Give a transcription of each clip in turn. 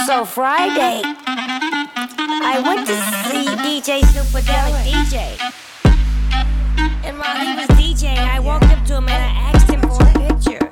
So Friday, I went to see DJ Superdelic DJ. And while he was DJing, I walked up to him and I asked him for a picture.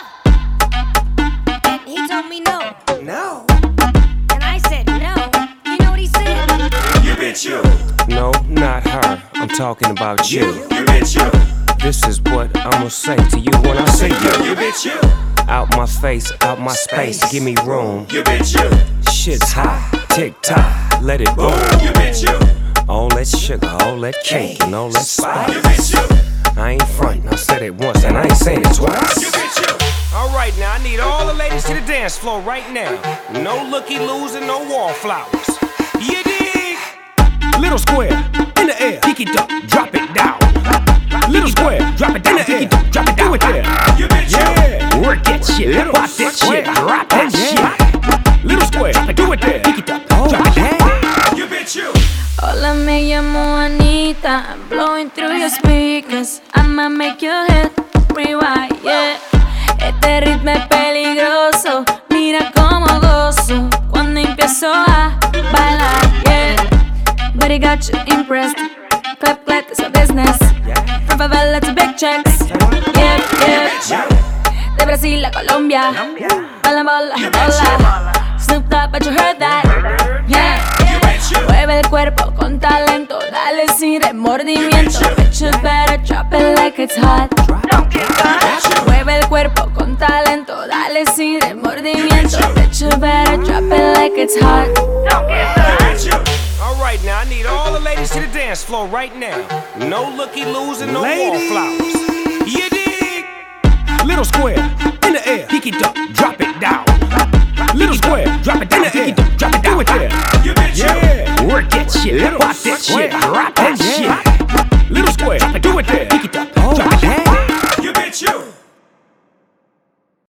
And he told me no. No. And I said no. You know what he said? You bitch you. No, not her. I'm talking about you. You bitch you. This is what I'ma say to you when I say you. You bitch you. Out my face, out my space, give me room. You bitch you. Shit's hot, tick tock, let it boom. You bitch you. All that sugar, all that cake, and all that You spice. bitch you. I ain't frontin', I said it once and I ain't saying it twice. You bitch you. Alright now, I need all the ladies to the dance floor right now. No looky-loos and no wallflowers. You dig? Little square, in the air, pick it up, drop it down. Little square, drop it down, pick it up, drop it down. Do it there. You bitch you. Yeah, work that shit, pop that shit, drop that shit. Little square, do it there, pick it up, drop it down. You bitch you. Hola, me llamo Anita. I'm blowing through your speakers. I'ma make your head rewind, yeah. Este ritmo es peligroso. Mira cómo gozo cuando empiezo a bailar, yeah. Body got you impressed. Clap, clap, it's a business. From favela to big checks, yeah, yeah. De Brasil a Colombia. Bola, bola, bola. Snoop Dogg, but you heard that, yeah. Mueve el cuerpo con talento, dale sin remordimiento. Bitches better drop it like it's hot. Mueve el cuerpo con talento, dale sin remordimiento. Bitches better drop it like it's hot. Alright now, I need all the ladies to the dance floor right now. No looky-loos and no wallflowers. You dig? Little square, in the air, pick it up, drop it down. Little square, drop it down, pick it up, drop it down. Do it there. You bitch you. Yeah, work that shit, pop that shit, drop that shit.